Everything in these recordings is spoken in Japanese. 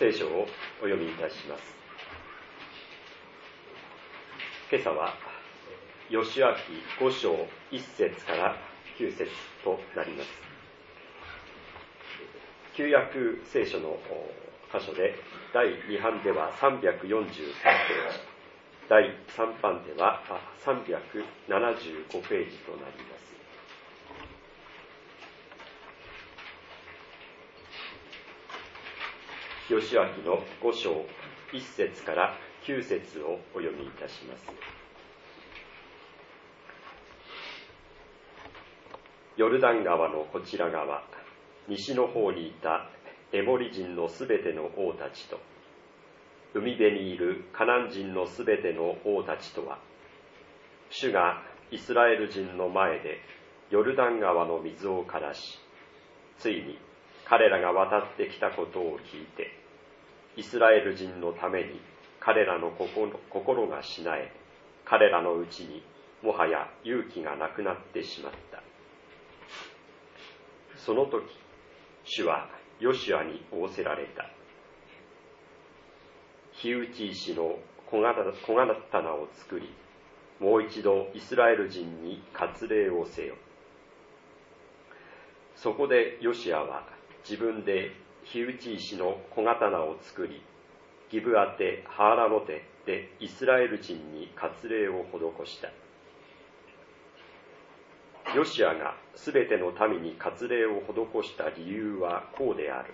聖書をお読みいたします。今朝はヨシュア記5章1節から9節となります。旧約聖書の箇所で第2版では343ページ、第3版では375ページとなります。ヨシュア記の5章1節から9節をお読みいたします。ヨルダン川のこちら側、西の方にいたエモリ人のすべての王たちと、海辺にいるカナン人のすべての王たちとは、主がイスラエル人の前でヨルダン川の水を枯らし、ついに彼らが渡ってきたことを聞いて、イスラエル人のために彼らの心がしなえ、彼らのうちにもはや勇気がなくなってしまった。その時、主はヨシュアに仰せられた。火打ち石の小刀を作り、もう一度イスラエル人に割礼をせよ。そこでヨシュアは自分で火打ち石の小刀を作り、ギブアテ・ハーラノテでイスラエル人に割礼を施した。ヨシュアがすべての民に割礼を施した理由はこうである。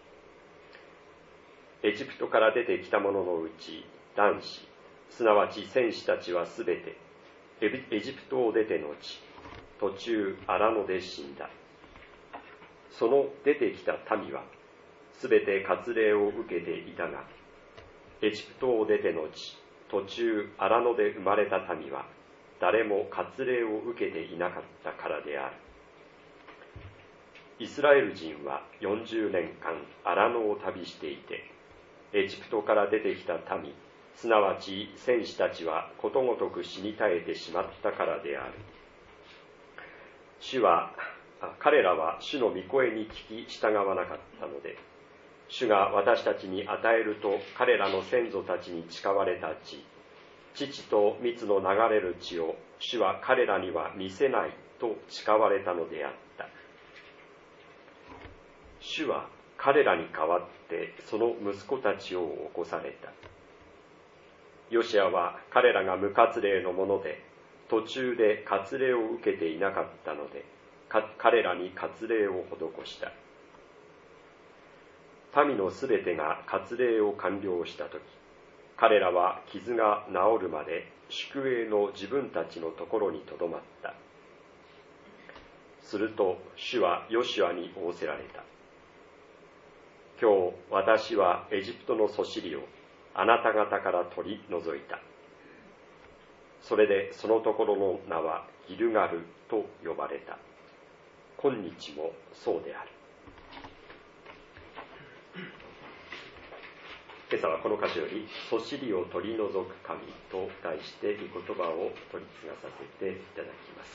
エジプトから出てきた者のうち男子、すなわち戦士たちはすべてエジプトを出て後、途中荒野で死んだ。その出てきた民はすべて割礼を受けていたが、エジプトを出て後、途中荒野で生まれた民は誰も割礼を受けていなかったからである。イスラエル人は40年間荒野を旅していて、エジプトから出てきた民、すなわち戦士たちはことごとく死に絶えてしまったからである。彼らは主の御声に聞き従わなかったので、主が私たちに与えると彼らの先祖たちに誓われた地、乳と蜜の流れる地を主は彼らには見せないと誓われたのであった。主は彼らに代わってその息子たちを起こされた。ヨシュアは彼らが無割礼のもので、途中で割礼を受けていなかったので、彼らに割礼を施した。民のすべてが割礼を完了したとき、彼らは傷が治るまで宿営の自分たちのところにとどまった。すると主はヨシュアに仰せられた。今日私はエジプトのそしりをあなた方から取り除いた。それでそのところの名はギルガルと呼ばれた。今日もそうである。今朝はこの箇所よりそしりを取り除く神と題して御言葉を取り継がさせていただきます。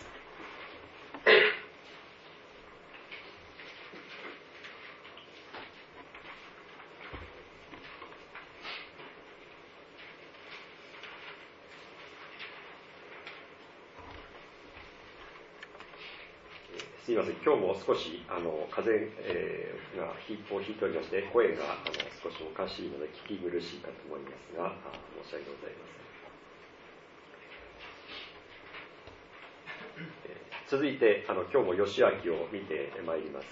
すみません、今日も少し風邪がをひいておりまして、声が少しおかしいので聞き苦しいかと思いますが、申し訳ございません。続いて今日もヨシュア記を見てまいります。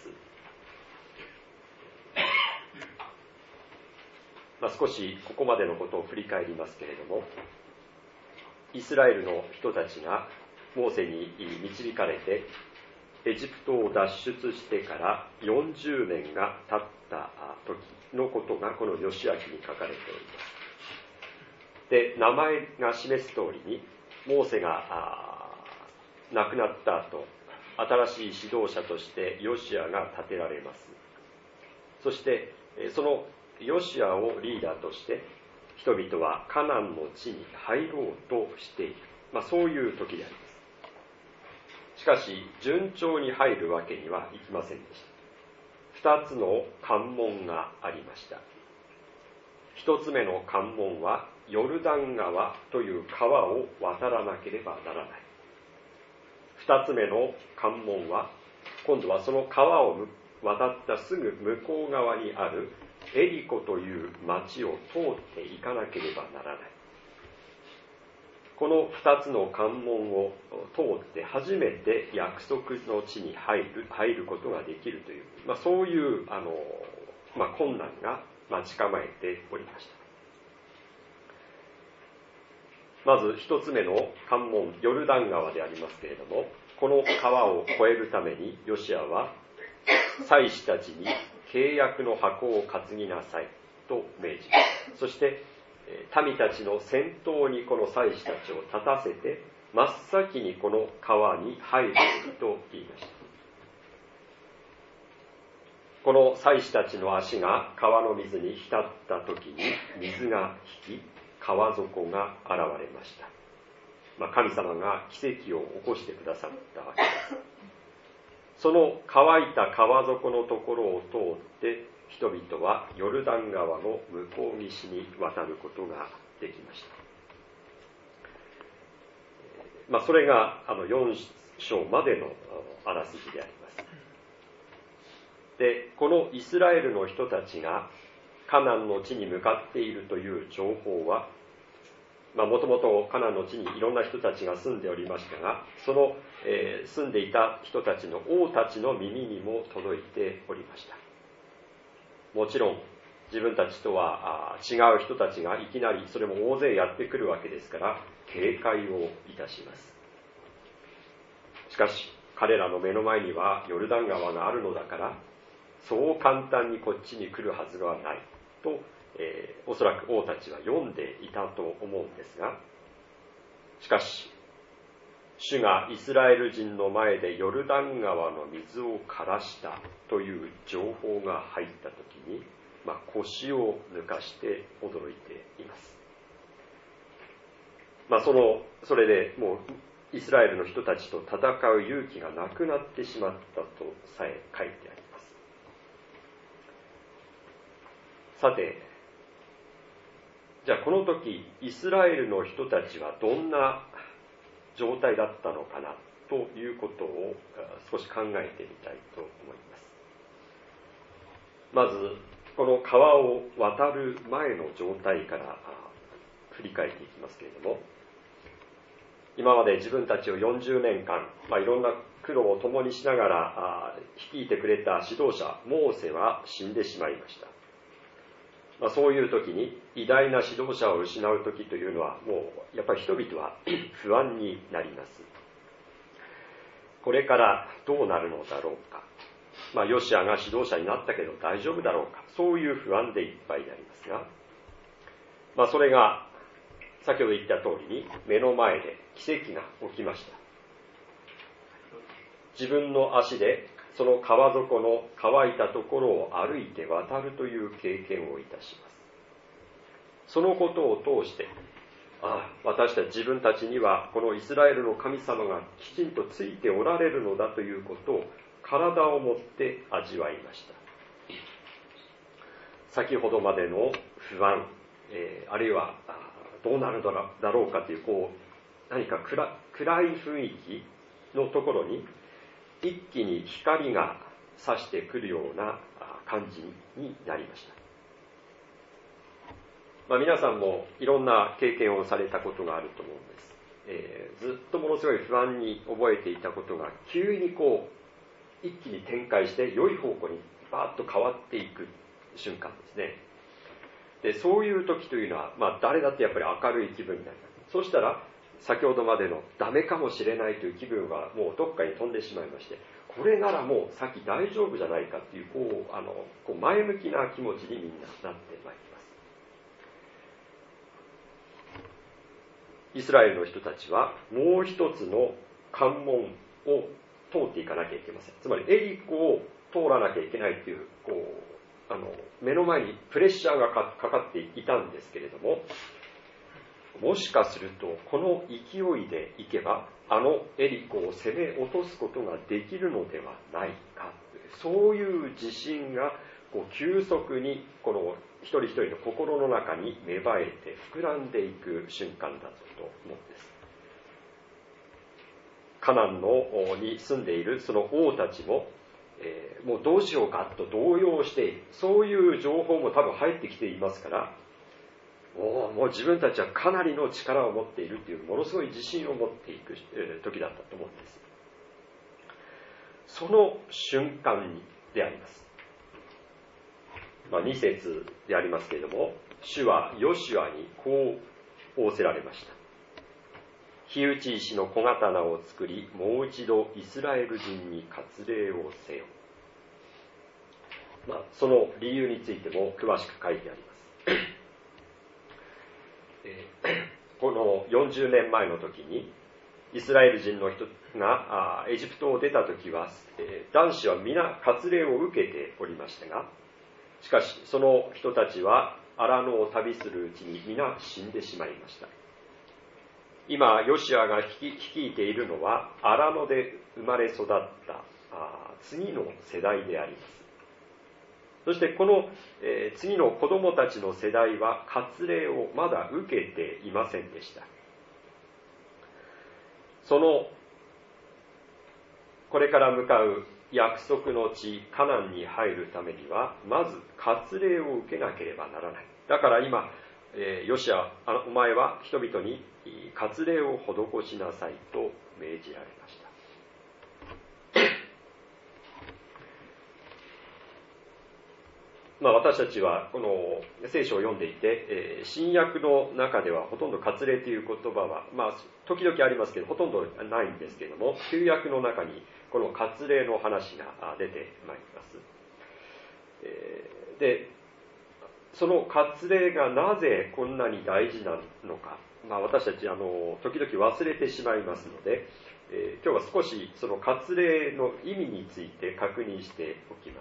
少しここまでのことを振り返りますけれども、イスラエルの人たちがモーセに導かれてエジプトを脱出してから40年が経った時のことがこのヨシュア記に書かれております。で、名前が示す通りにモーセが亡くなった後、新しい指導者としてヨシュアが立てられます。そしてそのヨシュアをリーダーとして人々はカナンの地に入ろうとしている、そういう時であります。しかし順調に入るわけにはいきませんでした。2つの関門がありました。 一つ目の関門はヨルダン川という川を渡らなければならない。二つ目の関門は今度はその川を渡ったすぐ向こう側にあるエリコという町を通っていかなければならない。この二つの関門を通って初めて約束の地に入ることができるという、そういう困難が待ち構えておりました。まず一つ目の関門、ヨルダン川でありますけれども、この川を越えるためにヨシアは祭司たちに契約の箱を担ぎなさいと命じます。そして民たちの先頭にこの祭司たちを立たせて真っ先にこの川に入ると言いました。この祭司たちの足が川の水に浸った時に水が引き、川底が現れました。神様が奇跡を起こしてくださったわけです。その乾いた川底のところを通って人々はヨルダン川の向こう岸に渡ることができました。それが4章までのあらすじであります。で、このイスラエルの人たちがカナンの地に向かっているという情報は、もともとカナンの地にいろんな人たちが住んでおりましたが、その、住んでいた人たちの王たちの耳にも届いておりました。もちろん自分たちとは違う人たちがいきなりそれも大勢やってくるわけですから警戒をいたします。しかし彼らの目の前にはヨルダン川があるのだからそう簡単にこっちに来るはずはないと、おそらく王たちは読んでいたと思うんですが、しかし主がイスラエル人の前でヨルダン川の水を枯らしたという情報が入ったときに、腰を抜かして驚いています。それでもうイスラエルの人たちと戦う勇気がなくなってしまったとさえ書いてあります。さて、じゃあこの時イスラエルの人たちはどんな状態だったのかなということを少し考えてみたいと思います。まずこの川を渡る前の状態から振り返っていきますけれども、今まで自分たちを40年間、いろんな苦労を共にしながら率いてくれた指導者モーセは死んでしまいました。そういう時に偉大な指導者を失う時というのはもうやっぱり人々は不安になります。これからどうなるのだろうか、ヨシアが指導者になったけど大丈夫だろうか、そういう不安でいっぱいになりますが、それが先ほど言った通りに目の前で奇跡が起きました。自分の足でその川底の乾いたところを歩いて渡るという経験をいたします。そのことを通して、私たち自分たちにはこのイスラエルの神様がきちんとついておられるのだということを体をもって味わいました。先ほどまでの不安、あるいはどうなるだろうかという何か暗い雰囲気のところに一気に光が差してくるような感じになりました。皆さんもいろんな経験をされたことがあると思うんです。ずっとものすごい不安に覚えていたことが急に一気に展開して良い方向にバーッと変わっていく瞬間ですね。で、そういう時というのは、誰だってやっぱり明るい気分になります。そうしたら先ほどまでのダメかもしれないという気分はもうどっかに飛んでしまいまして、これならもう先大丈夫じゃないかっていう前向きな気持ちにみんななってまいります。イスラエルの人たちはもう一つの関門を通っていかなきゃいけません。つまりエリコを通らなきゃいけないという目の前にプレッシャーがかかっていたんですけれども、もしかするとこの勢いでいけばエリコを攻め落とすことができるのではないか、そういう自信が急速にこの一人一人の心の中に芽生えて膨らんでいく瞬間だと思うんです。カナンに住んでいるその王たちも、もうどうしようかと動揺している、そういう情報も多分入ってきていますから、もう自分たちはかなりの力を持っているというものすごい自信を持っていく時だったと思うんです。その瞬間であります。2節でありますけれども、主はヨシュアにこう仰せられました。火打ち石の小刀を作り、もう一度イスラエル人に割礼をせよ。その理由についても詳しく書いてあります。この40年前の時に、イスラエル人の人がエジプトを出た時は、男子は皆割礼を受けておりましたが、しかしその人たちは荒野を旅するうちに皆死んでしまいました。今ヨシュアが率いているのは荒野で生まれ育った次の世代であります。そしてこの、次の子供たちの世代は割礼をまだ受けていませんでした。そのこれから向かう約束の地カナンに入るためにはまず割礼を受けなければならない。だから今、ヨシュア、お前は人々に割礼を施しなさいと命じられました。私たちはこの聖書を読んでいて、新約の中ではほとんど割礼という言葉は、時々ありますけどほとんどないんですけれども、旧約の中にこの割礼の話が出てまいります。で、その割礼がなぜこんなに大事なのか、私たち時々忘れてしまいますので、今日は少しその割礼の意味について確認しておきます。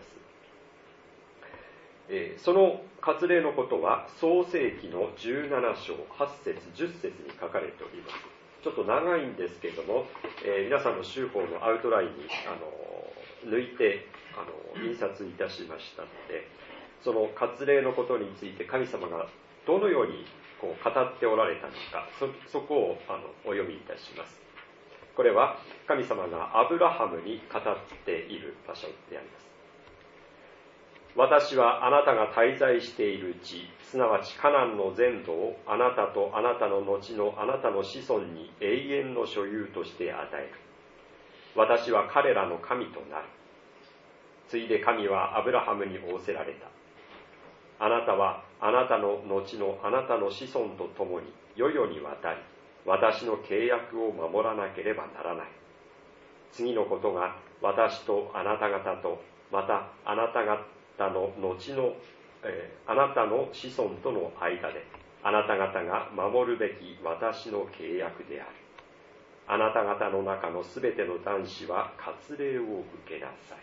その割礼のことは創世記の17章8節10節に書かれております。ちょっと長いんですけれども、皆さんの週報のアウトラインに抜いて印刷いたしましたので、その割礼のことについて神様がどのように語っておられたのか、そこをお読みいたします。これは神様がアブラハムに語っている場所であります。私はあなたが滞在している地、すなわちカナンの全土をあなたとあなたの後のあなたの子孫に永遠の所有として与える。私は彼らの神となる。ついで神はアブラハムに仰せられた。あなたはあなたの後のあなたの子孫と共に世々にわたり、私の契約を守らなければならない。次のことが私とあなた方と、またあなた方の後の、あなたの子孫との間で、あなた方が守るべき私の契約である。あなた方の中のすべての男子は割礼を受けなさい。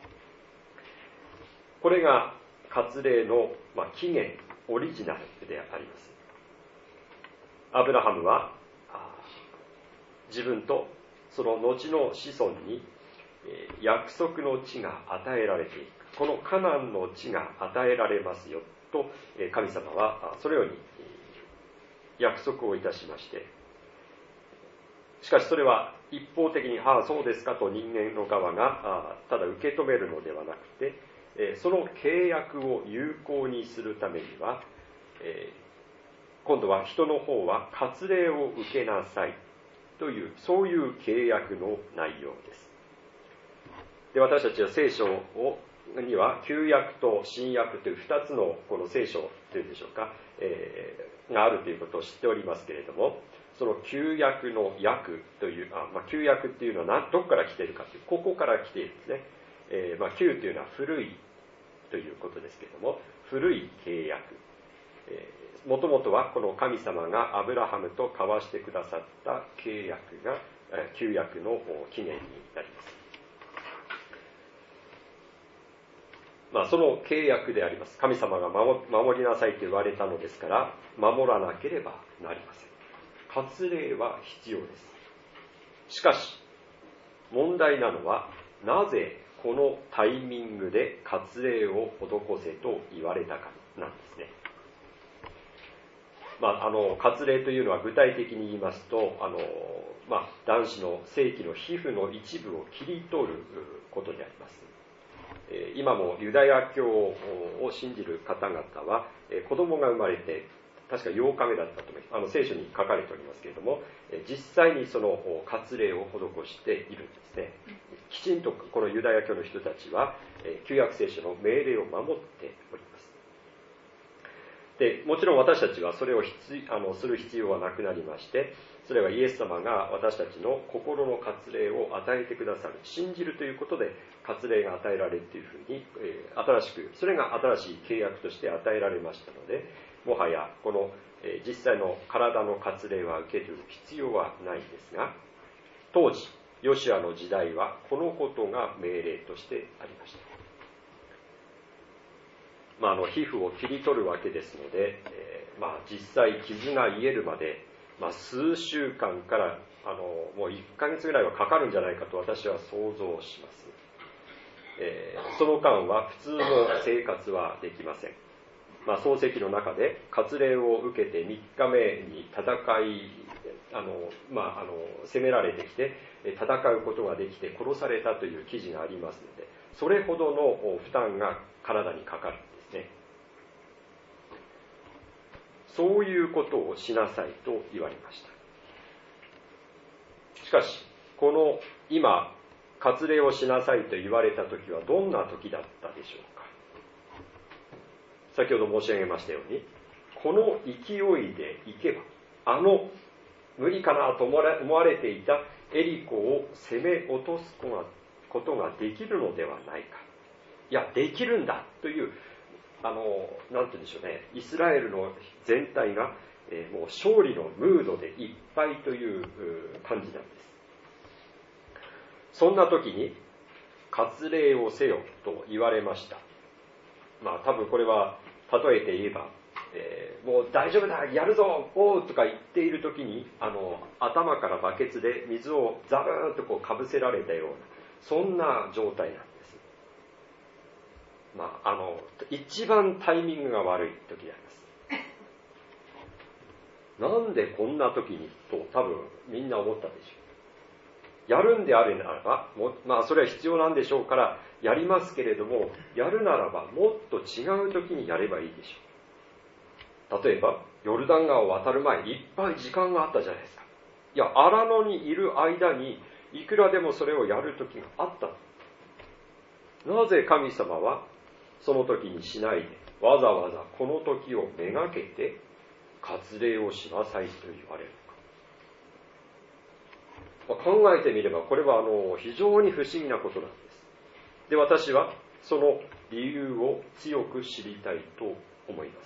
これが割礼の起源、オリジナルであります。アブラハムは自分とその後の子孫に約束の地が与えられていく。このカナンの地が与えられますよと神様はそのように約束をいたしまして、しかしそれは一方的にそうですかと人間の側がただ受け止めるのではなくて、その契約を有効にするためには、今度は人の方は割礼を受けなさいという、そういう契約の内容です。で、私たちは聖書には旧約と新約という2つのこの聖書というんでしょうか、があるということを知っておりますけれども、その旧約の約という旧約っていうのはどこから来ているかという、ここから来ているんですね。旧というのは古いということですけれども、古い契約、もともとはこの神様がアブラハムと交わしてくださった契約が旧約の起源になります。その契約であります。神様が守りなさいと言われたのですから、守らなければなりません。割礼は必要です。しかし、問題なのは、 なぜこのタイミングで割礼を施せと言われたかなんですね。割礼というのは具体的に言いますと、男子の性器の皮膚の一部を切り取ることにあります。今もユダヤ教を信じる方々は、子供が生まれて確か8日目だったと思います。聖書に書かれておりますけれども、実際にその割礼を施しているんですね。きちんとこのユダヤ教の人たちは旧約聖書の命令を守っております。でもちろん私たちはそれをする必要はなくなりまして、それはイエス様が私たちの心の割礼を与えてくださる、信じるということで割礼が与えられるというふうに、それが新しい契約として与えられましたので、もはやこの実際の体の割礼は受ける必要はないんですが、当時ヨシュアの時代はこのことが命令としてありました。皮膚を切り取るわけですので、実際傷が癒えるまで、数週間からもう1ヶ月ぐらいはかかるんじゃないかと私は想像します。その間は普通の生活はできません。漱石の中で割礼を受けて3日目に攻められてきて戦うことができて殺されたという記事がありますので、それほどの負担が体にかかるんですね。そういうことをしなさいと言われました。しかしこの今割礼をしなさいと言われた時はどんな時だったでしょうか。先ほど申し上げましたように、この勢いでいけば無理かなと思われていたエリコを攻め落とすことができるのではないか。いや、できるんだというなんて言うんでしょうね、イスラエルの全体が、もう勝利のムードでいっぱいという感じなんです。そんな時に割礼をせよと言われました。多分これは例えて言えば、もう大丈夫だ、やるぞ、おうとか言っている時に頭からバケツで水をザブーンとかぶせられたような、そんな状態なんです。一番タイミングが悪い時であります。なんでこんな時にと多分みんな思ったでしょう。やるんであるならばそれは必要なんでしょうからやりますけれども、やるならばもっと違う時にやればいいでしょう。例えばヨルダン川を渡る前にいっぱい時間があったじゃないですか。いや、荒野にいる間にいくらでもそれをやる時があった。なぜ神様はその時にしないでわざわざこの時をめがけて割礼をしなさいと言われるのか。考えてみればこれは非常に不思議なことなんです。で、私はその理由を強く知りたいと思います。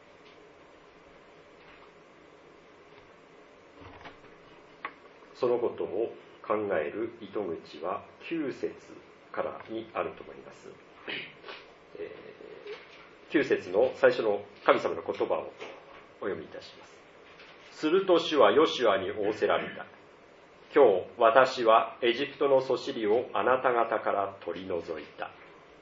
そのことを考える糸口は9節からにあると思います。9節の最初の神様の言葉をお読みいたします。すると主はヨシュアに仰せられた。今日私はエジプトのそしりをあなた方から取り除いた。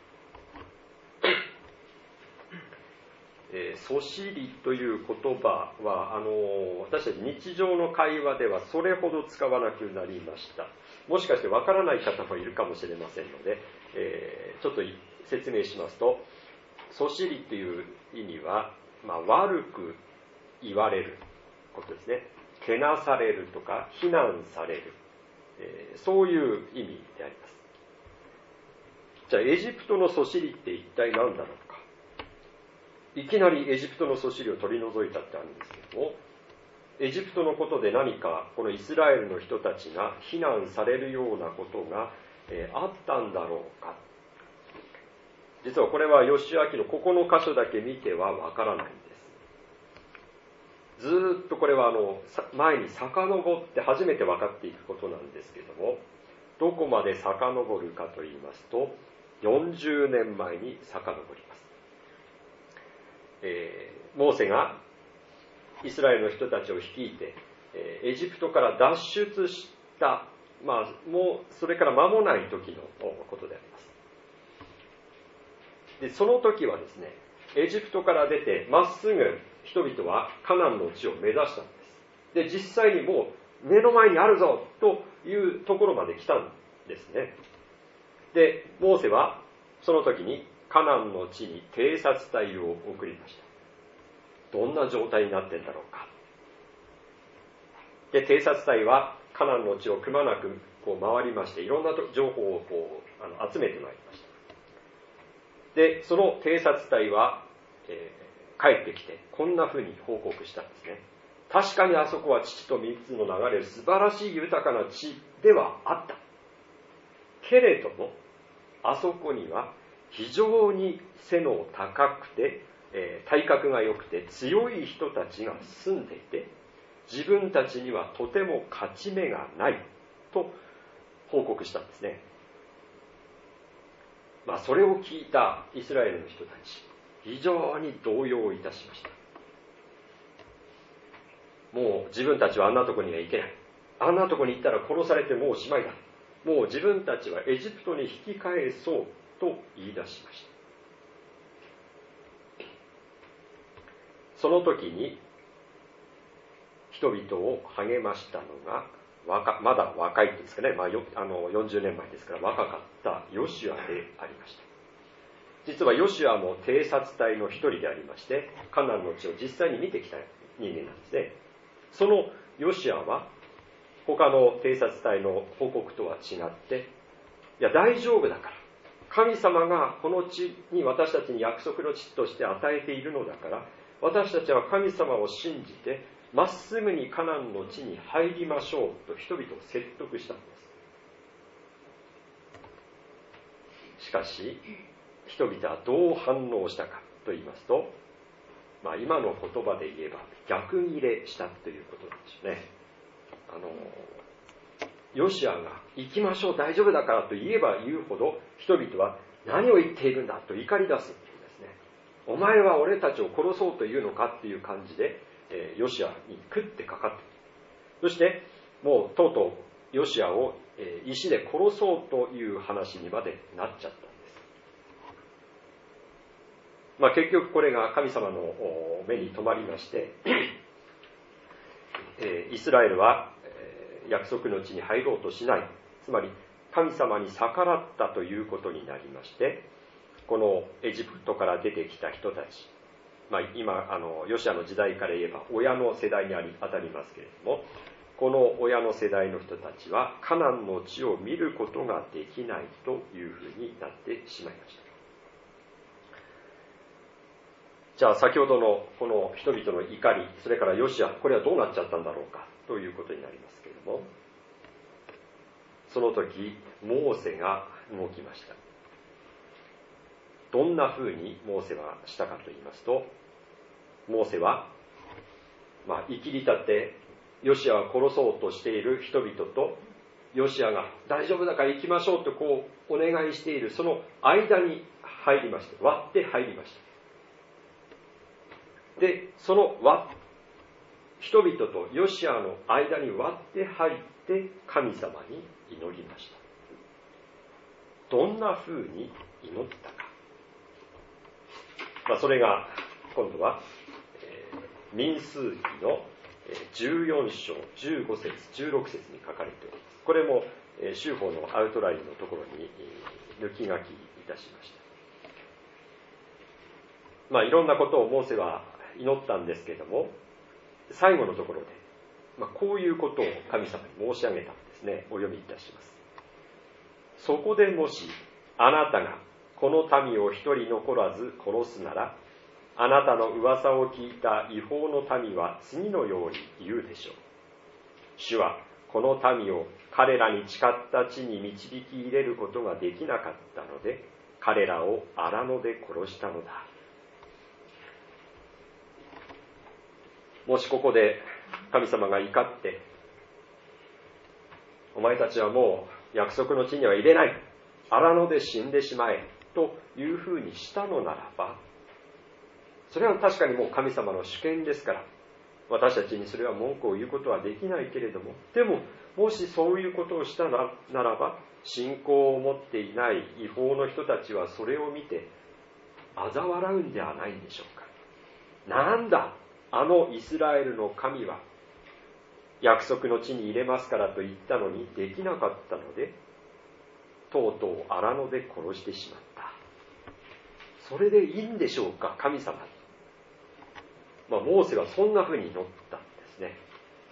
そしりという言葉は私たち日常の会話ではそれほど使わなくなりました。もしかしてわからない方もいるかもしれませんので、ちょっと説明しますと、そしりという意味は、悪く言われることですね。けなされるとか非難される、そういう意味であります。じゃあエジプトのそしりって一体何だろうか。いきなりエジプトのそしりを取り除いたってあるんですけども、エジプトのことで何かこのイスラエルの人たちが非難されるようなことが、あったんだろうか。実はこれはヨシュア記のここの箇所だけ見てはわからないんです。ずっとこれは前に遡って初めて分かっていくことなんですけども、どこまで遡るかと言いますと40年前に遡ります。モーセがイスラエルの人たちを率いてエジプトから脱出したもうそれから間もない時のことであります。でその時はですね、エジプトから出てまっすぐ人々はカナンの地を目指したんです。で実際にもう目の前にあるぞというところまで来たんですね。でモーセはその時にカナンの地に偵察隊を送りました。どんな状態になってんだろうか。で偵察隊はカナンの地をくまなく回りまして、いろんな情報を集めてまいりました。でその偵察隊は、帰ってきてこんなふうに報告したんですね。確かにあそこは乳と蜜の流れる素晴らしい豊かな地ではあった。けれどもあそこには非常に背の高くて、体格が良くて強い人たちが住んでいて、自分たちにはとても勝ち目がないと報告したんですね。それを聞いたイスラエルの人たち、非常に動揺いたしました。もう自分たちはあんなとこには行けない。あんなとこに行ったら殺されてもうおしまいだ。もう自分たちはエジプトに引き返そうと言い出しました。その時に人々を励ましたのが、まだ若いんですかね、40年前ですから若かったヨシュアでありました。実はヨシュアも偵察隊の一人でありまして、カナンの地を実際に見てきた人間なんですね。そのヨシュアは他の偵察隊の報告とは違って、いや大丈夫だから、神様がこの地に私たちに約束の地として与えているのだから、私たちは神様を信じてまっすぐにカナンの地に入りましょうと人々を説得したんです。しかし人々はどう反応したかと言いますと、今の言葉で言えば逆ギレしたということなんですね。ヨシュアが行きましょう大丈夫だからと言えば言うほど、人々は何を言っているんだと怒り出すんですね。お前は俺たちを殺そうというのかっていう感じで、ヨシュアに食ってかかっている。そしてもうとうとうヨシュアを石で殺そうという話にまでなっちゃったんです。結局これが神様の目に留まりましてイスラエルは約束の地に入ろうとしない、つまり神様に逆らったということになりまして、このエジプトから出てきた人たち、今ヨシュアの時代から言えば親の世代に当たりますけれども、この親の世代の人たちはカナンの地を見ることができないというふうになってしまいました。じゃあ先ほどのこの人々の怒り、それからヨシュア、これはどうなっちゃったんだろうかということになりますけれども、その時モーセが動きました。どんなふうにモーセはしたかと言いますと、モーセは生きり立ってヨシュアを殺そうとしている人々と、ヨシュアが大丈夫だから行きましょうとお願いしているその間に入りました。割って入りました。でその人々とヨシュアの間に割って入って神様に祈りました。どんなふうに祈ったか、それが今度は、民数記の14章15節16節に書かれております。これも修法のアウトラインのところに抜き書きいたしました。いろんなことをモーセは祈ったんですけれども、最後のところで、こういうことを神様に申し上げたんですね。お読みいたします。そこでもしあなたがこの民を一人残らず殺すなら、あなたの噂を聞いた違法の民は次のように言うでしょう。主はこの民を彼らに誓った地に導き入れることができなかったので、彼らを荒野で殺したのだ。もしここで神様が怒って、お前たちはもう約束の地には入れない、荒野で死んでしまえというふうにしたのならば、それは確かにもう神様の主権ですから、 私たちにそれは文句を言うことはできないけれども、でももしそういうことをしたならば、信仰を持っていない違法の人たちはそれを見て嘲笑うんではないんでしょうか。なんだ、あのイスラエルの神は約束の地に入れますからと言ったのにできなかったので、とうとう荒野で殺してしまった。それでいいんでしょうか、神様に。モーセはそんなふうに祈ったんですね。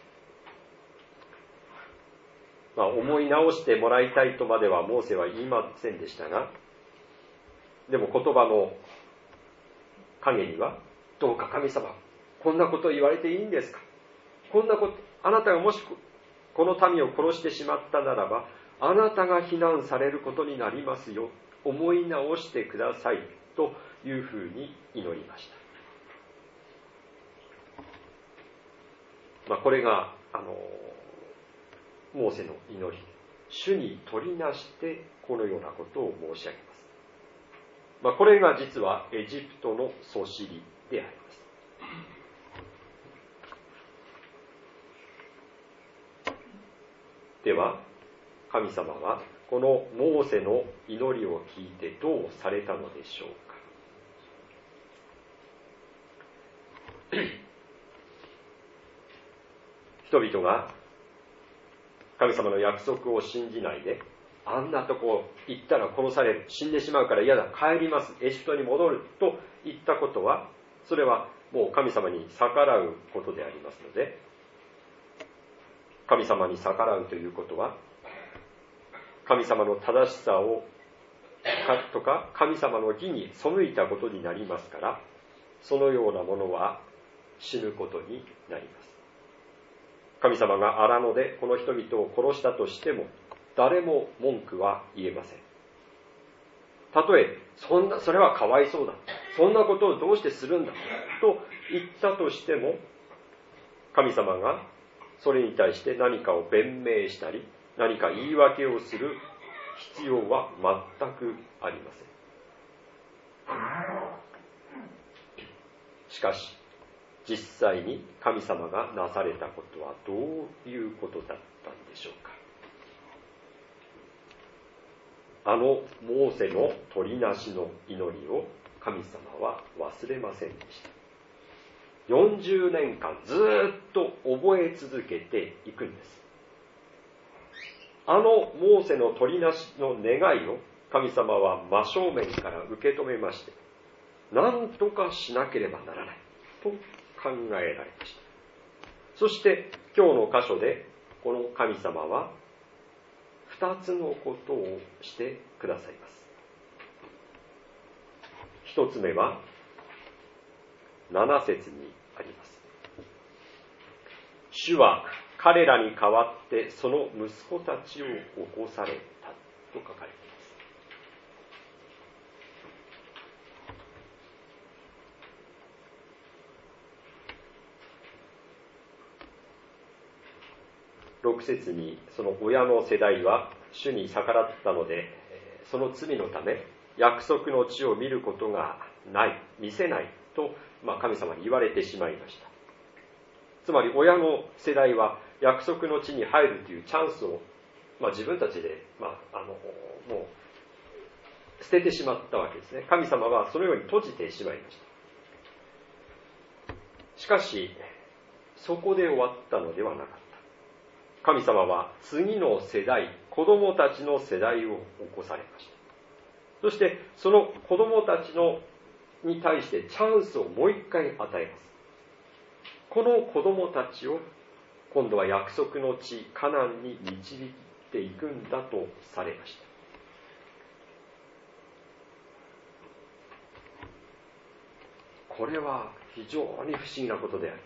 思い直してもらいたいとまではモーセは言いませんでしたが、でも言葉の陰には、どうか神様、こんなこと言われていいんですか。こんなこと、あなたがもしこの民を殺してしまったならば、あなたが非難されることになりますよ。思い直してくださいというふうに祈りました。これがモーセの祈り、主に取りなしてこのようなことを申し上げます。これが実はエジプトのそしりであります。では神様はこのモーセの祈りを聞いてどうされたのでしょうか。人々が神様の約束を信じないで、あんなとこ行ったら殺される、死んでしまうから嫌だ、帰ります、エジプトに戻ると言ったことは、それはもう神様に逆らうことでありますので、神様に逆らうということは、神様の正しさをとか神様の義に背いたことになりますから、そのようなものは死ぬことになります。神様が荒野でこの人々を殺したとしても、誰も文句は言えません。たとえそれはかわいそうだ、そんなことをどうしてするんだと言ったとしても、神様がそれに対して何かを弁明したり、何か言い訳をする必要は全くありません。しかし、実際に神様がなされたことはどういうことだったんでしょうか。あのモーセの取りなしの祈りを神様は忘れませんでした。40年間ずっと覚え続けていくんです。あのモーセの取りなしの願いを神様は真正面から受け止めまして、何とかしなければならないと考えられました。そして今日の箇所でこの神様は2つのことをしてくださいます。1つ目は7節にあります。主は彼らに代わってその息子たちを起こされたと書かれています。6節に、その親の世代は主に逆らったので、その罪のため約束の地を見ることがない、見せないと、神様に言われてしまいました。つまり親の世代は約束の地に入るというチャンスを、自分たちで、もう捨ててしまったわけですね。神様はそのように閉じてしまいました。しかしそこで終わったのではなかった。神様は次の世代、子供たちの世代を起こされました。そしてその子供たちに対してチャンスをもう一回与えます。この子供たちを今度は約束の地カナンに導いていくんだとされました。これは非常に不思議なことであります。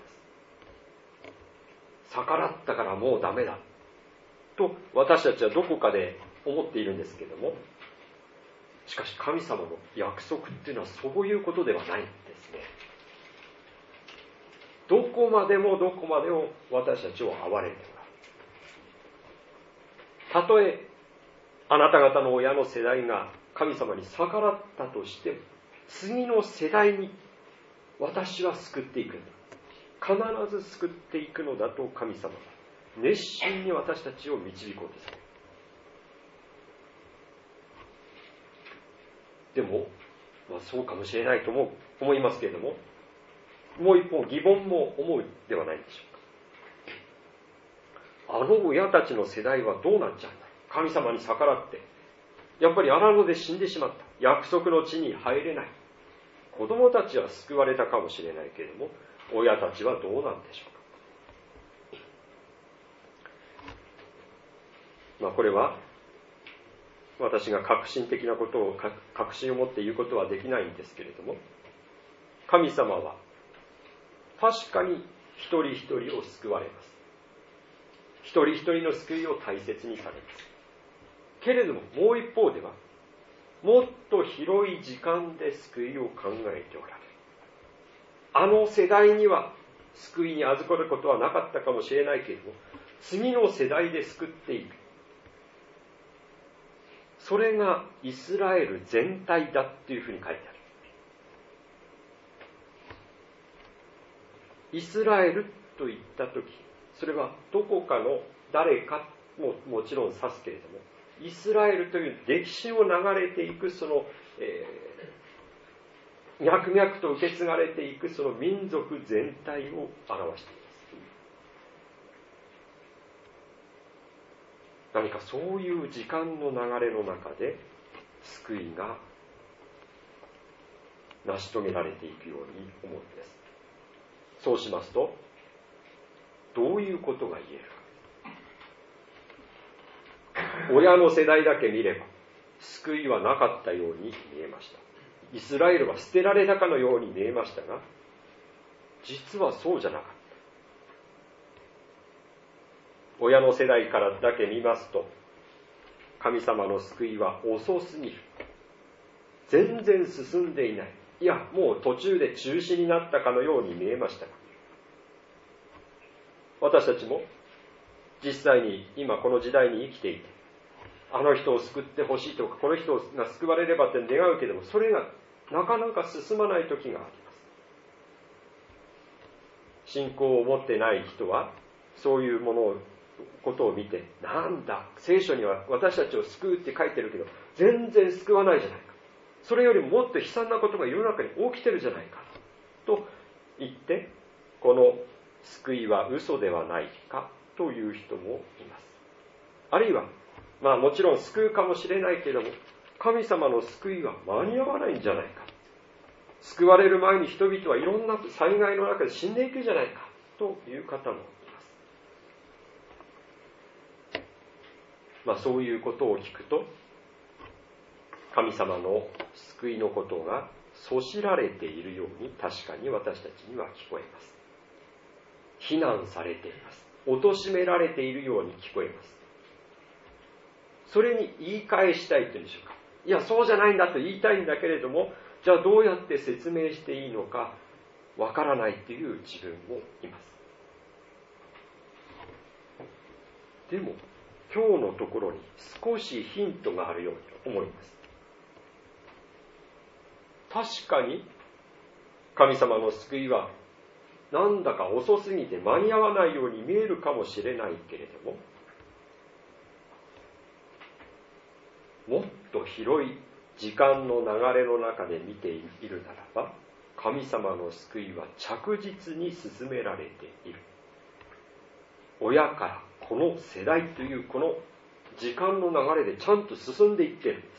逆らったからもうダメだと私たちはどこかで思っているんですけれども、しかし神様の約束っていうのはそういうことではないんですね。どこまでも私たちを憐れんでもらう。たとえあなた方の親の世代が神様に逆らったとしても、次の世代に私は救っていくんだ。 必ず救っていくのだと神様は熱心に私たちを導こうとされる。でも、そうかもしれないとも思いますけれども、もう一方疑問も思うではないでしょうか。あの親たちの世代はどうなっちゃうんだ。神様に逆らってやっぱり荒野で死んでしまった。約束の地に入れない。子供たちは救われたかもしれないけれども、親たちはどうなんでしょうか。これは私が革新的なことを確信を持って言うことはできないんですけれども、神様は確かに一人一人を救われます。一人一人の救いを大切にされます。けれどももう一方では、もっと広い時間で救いを考えておられる。あの世代には救いに預かることはなかったかもしれないけれども、次の世代で救っていく。それがイスラエル全体だっていうふうに書いてある。イスラエルと言ったとき、それはどこかの誰かももちろん指すけれども、イスラエルという歴史を流れていくその、脈々と受け継がれていくその民族全体を表しています。何かそういう時間の流れの中で救いが成し遂げられていくように思うんです。そうしますと、どういうことが言えるか。親の世代だけ見れば救いはなかったように見えました。イスラエルは捨てられたかのように見えましたが、実はそうじゃなかった。親の世代からだけ見ますと、神様の救いは遅すぎる。全然進んでいない。いや、もう途中で中止になったかのように見えましたが、私たちも実際に今この時代に生きていて、あの人を救ってほしいとか、この人が救われればって願うけれども、それがなかなか進まない時があります。信仰を持ってない人はそういうことを見て、なんだ、聖書には私たちを救うって書いてるけど全然救わないじゃないか、それよりももっと悲惨なことが世の中に起きてるじゃないかと言って、この救いは嘘ではないかという人もいます。あるいはもちろん救うかもしれないけれども、神様の救いは間に合わないんじゃないか、救われる前に人々はいろんな災害の中で死んでいくじゃないかという方もいます。そういうことを聞くと、神様の救いのことがそしられているように確かに私たちには聞こえます。非難されています。貶められているように聞こえます。それに言い返したいというんでしょうか。いや、そうじゃないんだと言いたいんだけれども、じゃあどうやって説明していいのかわからないという自分もいます。でも今日のところに少しヒントがあるように思います。確かに神様の救いはなんだか遅すぎて間に合わないように見えるかもしれないけれども、もっと広い時間の流れの中で見ているならば、神様の救いは着実に進められている。親からこの世代というこの時間の流れでちゃんと進んでいっているんです。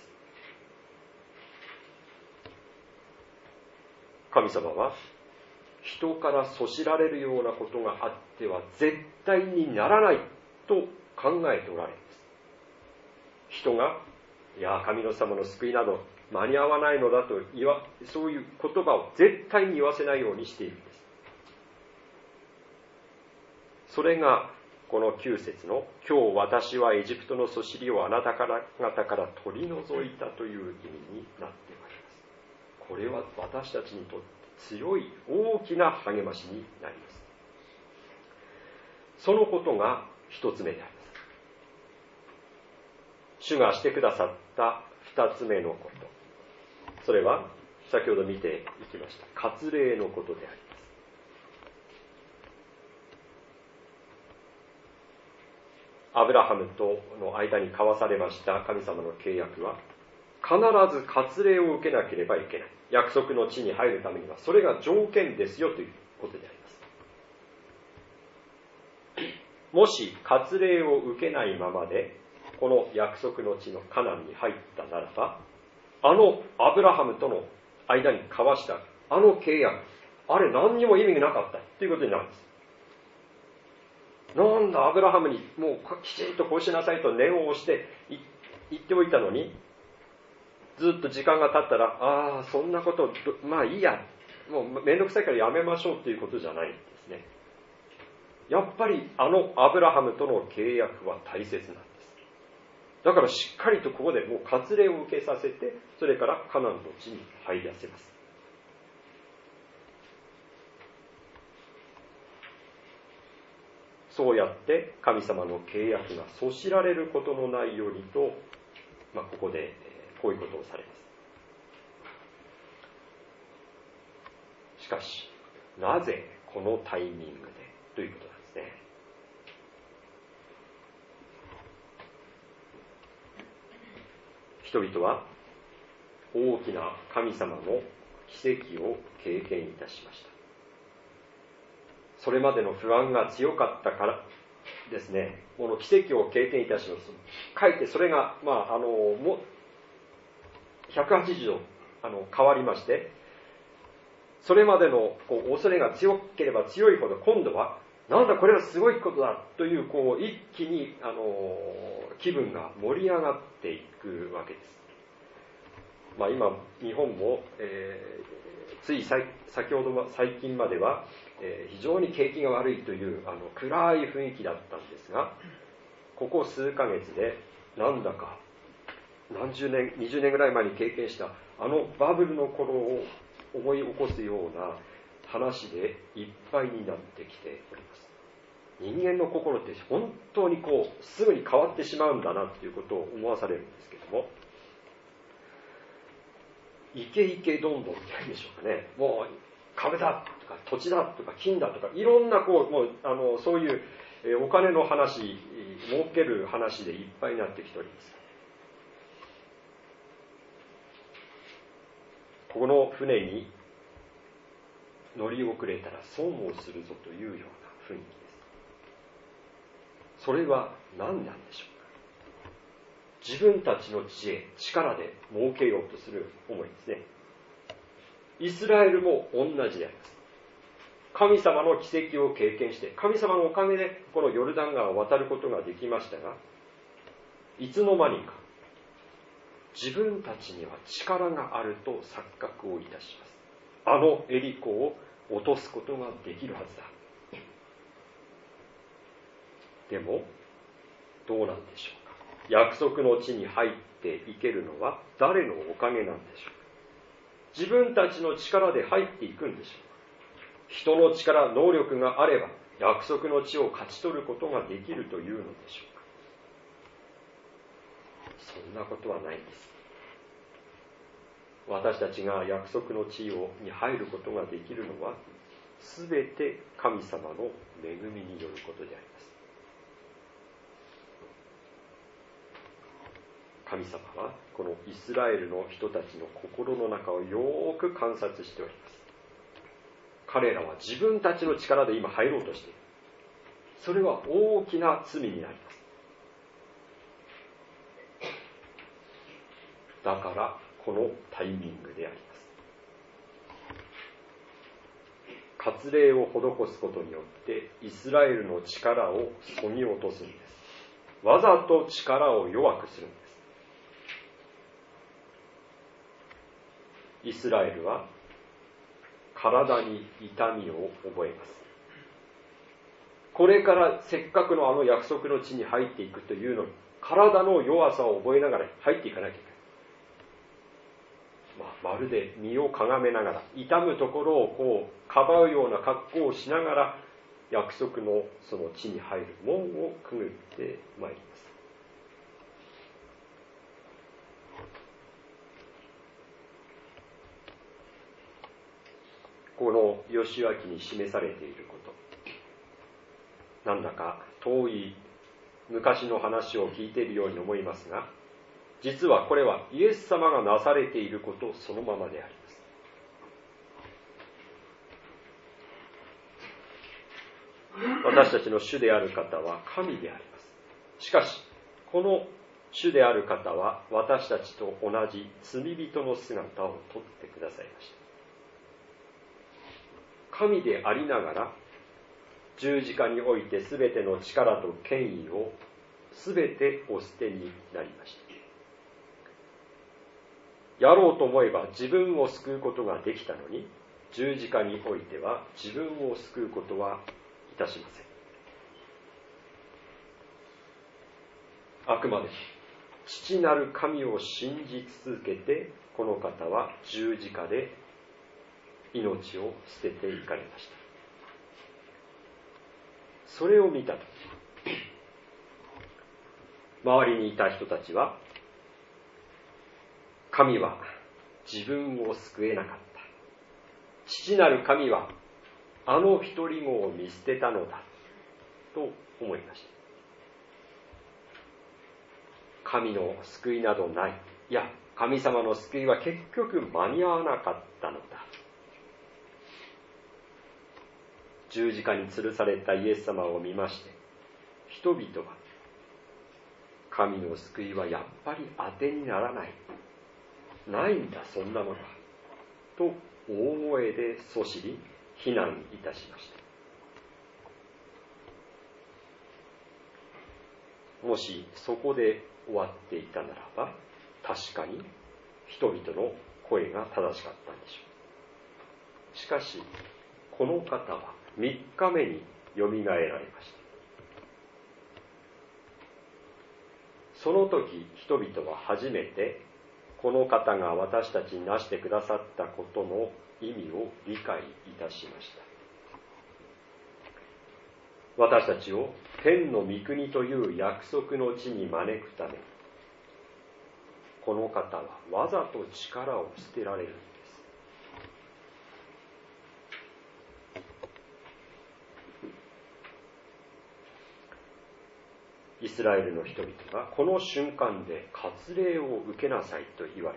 神様は人からそしられるようなことがあっては絶対にならないと考えておられるんです。人がいや神の様の救いなど間に合わないのだとそういう言葉を絶対に言わせないようにしているんです。それがこの9節の今日私はエジプトのそしりをあなた方から取り除いたという意味になってまいります。これは私たちにとって強い大きな励ましになります。そのことが一つ目であります。主がしてくださった二つ目のこと、それは先ほど見ていきました割礼のことであります。 アブラハムとの間に交わされました神様の契約は、必ず割礼を受けなければいけない。約束の地に入るためにはそれが条件ですよということであります。もし割礼を受けないままでこの約束の地のカナンに入ったならば、あのアブラハムとの間に交わしたあの契約、あれ何にも意味がなかったということになるんです。なんだアブラハムにもうきちんとこうしなさいと念を押して言っておいたのに、ずっと時間が経ったら、ああそんなことまあいいや、もうめんどくさいからやめましょうということじゃないんですね。やっぱりあのアブラハムとの契約は大切なんです。だからしっかりとここでもう割礼を受けさせて、それからカナンの地に入らせます。そうやって神様の契約がそしられることのないようにと、ここでこういうことをされます。しかしなぜこのタイミングでということなんですね。人々は大きな神様の奇跡を経験いたしました。それまでの不安が強かったからですね、この奇跡を経験いたします。かえってそれが、もう180度変わりまして、それまでの恐れが強ければ強いほど、今度はなんだこれはすごいことだという、一気に気分が盛り上がっていくわけです。今日本も、つい先ほど最近までは、非常に景気が悪いという暗い雰囲気だったんですが、ここ数ヶ月でなんだか何十年20年ぐらい前に経験したバブルの頃を思い起こすような話でいっぱいになってきております。人間の心って本当にすぐに変わってしまうんだなということを思わされるんですけども、イケイケどんどんっていうんでしょうかね。もう株だとか土地だとか金だとか、いろんなもうそういうお金の話、儲ける話でいっぱいになってきております。この船に乗り遅れたら損をするぞというような雰囲気です。それは何なんでしょうか。自分たちの知恵、力で儲けようとする思いですね。イスラエルも同じであります。神様の奇跡を経験して、神様のおかげでこのヨルダン川を渡ることができましたが、いつの間にか自分たちには力があると錯覚をいたします。エリコを落とすことができるはずだ。でもどうなんでしょうか。約束の地に入っていけるのは誰のおかげなんでしょうか。自分たちの力で入っていくんでしょうか。人の力、能力があれば約束の地を勝ち取ることができるというのでしょうか。そんなことはないんです。私たちが約束の地に入ることができるのは、すべて神様の恵みによることであります。神様はこのイスラエルの人たちの心の中をよく観察しております。彼らは自分たちの力で今入ろうとしている。それは大きな罪になります。だからこのタイミングであります。割礼を施すことによってイスラエルの力をそぎ落とすんです。わざと力を弱くするんです。イスラエルは体に痛みを覚えます。これからせっかくの約束の地に入っていくというのに、体の弱さを覚えながら入っていかなきゃいけない。まるで身をかがめながら、痛むところをかばうような格好をしながら、約束のその地に入る門をくぐってまいります。この義明に示されていること、なんだか遠い昔の話を聞いているように思いますが、実はこれはイエス様がなされていることそのままであります。私たちの主である方は神であります。しかし、この主である方は私たちと同じ罪人の姿をとってくださいました。神でありながら、十字架においてすべての力と権威をすべてお捨てになりました。やろうと思えば自分を救うことができたのに、十字架においては自分を救うことはいたしません。あくまで父なる神を信じ続けて、この方は十字架で命を捨てていかれました。それを見たとき、周りにいた人たちは、神は自分を救えなかった。父なる神はあの一人子を見捨てたのだと思いました。神の救いなどない。いや、神様の救いは結局間に合わなかったのだ。十字架に吊るされたイエス様を見まして、人々は神の救いはやっぱり当てにならない。ないんだ、そんなものは。と大声でそしり、非難いたしました。もしそこで終わっていたならば、確かに人々の声が正しかったんでしょう。しかし、この方は3日目によみがえられました。その時、人々は初めて、この方が私たちになしてくださったことの意味を理解いたしました。私たちを天の御国という約束の地に招くために、この方はわざと力を捨てられるんです。イスラエルの人々がこの瞬間で割礼を受けなさいと言われ、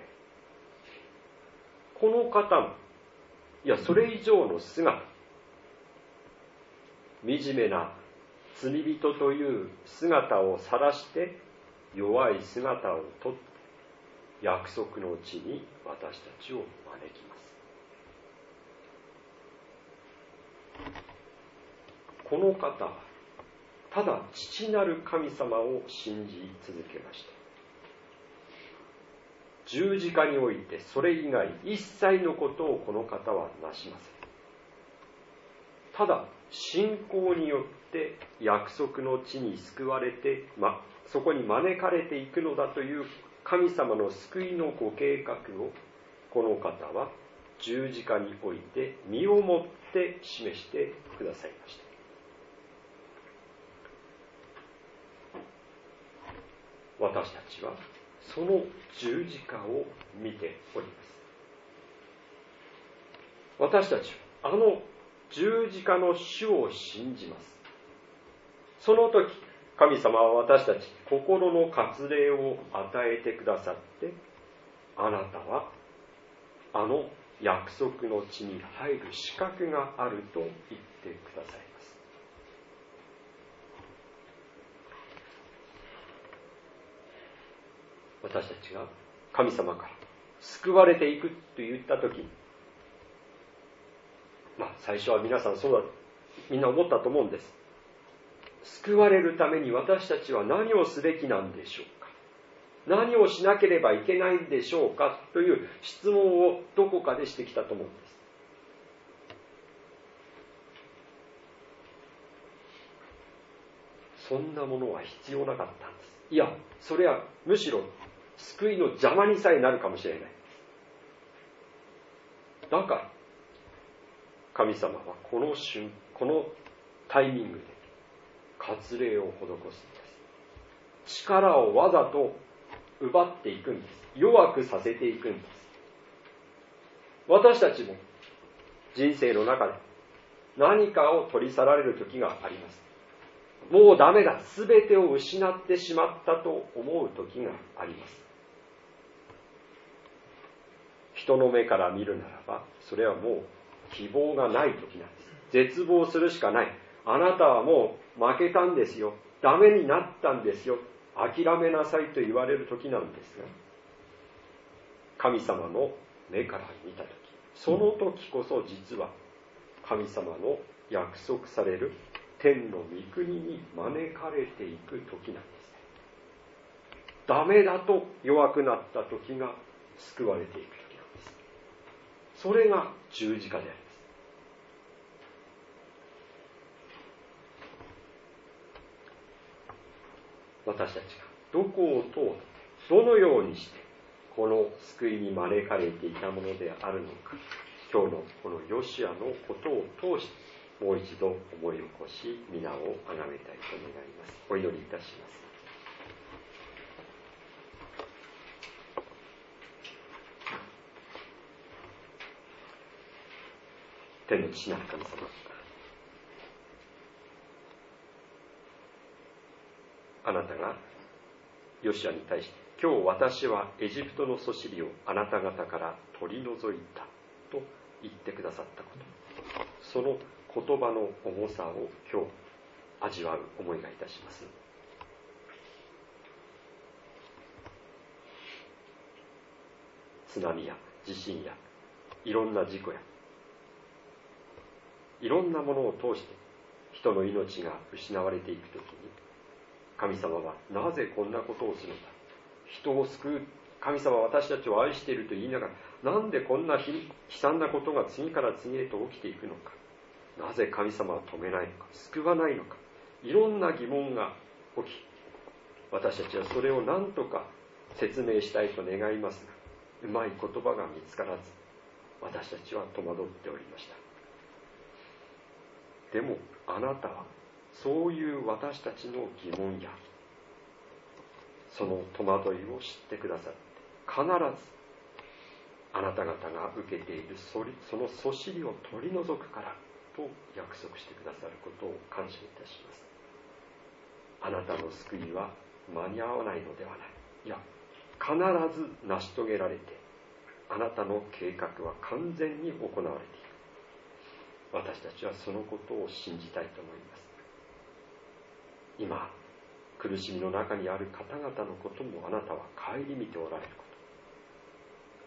この方も、いやそれ以上の姿、惨めな罪人という姿を晒して弱い姿をとって約束の地に私たちを招きます。この方はただ父なる神様を信じ続けました。十字架においてそれ以外一切のことをこの方はなしません。ただ信仰によって約束の地に救われて、そこに招かれていくのだという神様の救いのご計画をこの方は十字架において身をもって示してくださいました。私たちはその十字架を見ております。私たちはあの十字架の主を信じます。その時、神様は私たち心の割礼を与えてくださって、あなたはあの約束の地に入る資格があると言ってくださいます。私たちが神様から救われていくと言ったときに、最初は皆さんそうだ、みんな思ったと思うんです。救われるために私たちは何をすべきなんでしょうか、何をしなければいけないんでしょうかという質問をどこかでしてきたと思うんです。そんなものは必要なかったんです。いや、それはむしろ救いの邪魔にさえなるかもしれない。だから神様はこのタイミングで割礼を施すんです。力をわざと奪っていくんです。弱くさせていくんです。私たちも人生の中で何かを取り去られる時があります。 もうダメだ、全てを失ってしまったと思う時があります。人の目から見るならば、それはもう希望がない時なんです。絶望するしかない。あなたはもう負けたんですよ。ダメになったんですよ。諦めなさいと言われる時なんですが、神様の目から見た時、その時こそ実は神様の約束される天の御国に招かれていく時なんです。ダメだと弱くなった時が救われていく時なんです。それが十字架であります。私たちがどこを通って、どのようにしてこの救いに招かれていたものであるのか、今日のこのヨシュアのことを通してもう一度思い起こし、皆を崇めたいと願います。お祈りいたします。天の父なる神様、あなたがヨシュアに対して、今日私はエジプトのそしりをあなた方から取り除いたと言ってくださったこと、その言葉の重さを今日味わう思いがいたします。津波や地震やいろんな事故やいろんなものを通して人の命が失われていくときに、神様はなぜこんなことをするのだ、人を救う神様は私たちを愛していると言いながら、なんでこんな悲惨なことが次から次へと起きていくのか、なぜ神様は止めないのか、救わないのか、いろんな疑問が起き、私たちはそれを何とか説明したいと願いますが、うまい言葉が見つからず、私たちは戸惑っておりました。でもあなたはそういう私たちの疑問やその戸惑いを知ってくださって、必ずあなた方が受けているそのそしりを取り除くからと約束してくださることを感謝いたします。あなたの救いは間に合わないのではない。いや、必ず成し遂げられて、あなたの計画は完全に行われている。私たちはそのことを信じたいと思います。今苦しみの中にある方々のこともあなたは顧みておられること、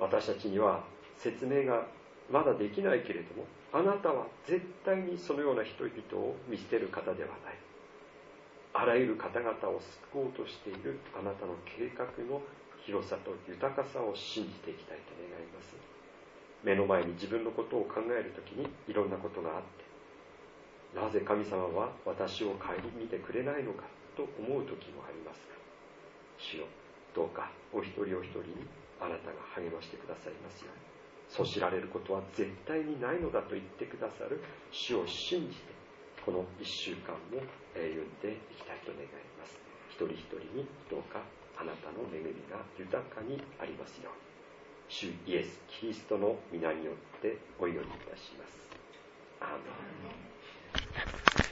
私たちには説明がまだできないけれども、あなたは絶対にそのような人々を見捨てる方ではない。あらゆる方々を救おうとしているあなたの計画の広さと豊かさを信じていきたいと願います。目の前に自分のことを考えるときにいろんなことがあって、なぜ神様は私を顧みてくれないのかと思うときもありますが、主よ、どうかお一人お一人にあなたが励ましてくださいますように。そしられることは絶対にないのだと言ってくださる主を信じて、この1週間も歩んでいきたいと願います。一人一人にどうかあなたの恵みが豊かにありますように。主イエス・キリストの皆によってお祈りいたします。アーメン。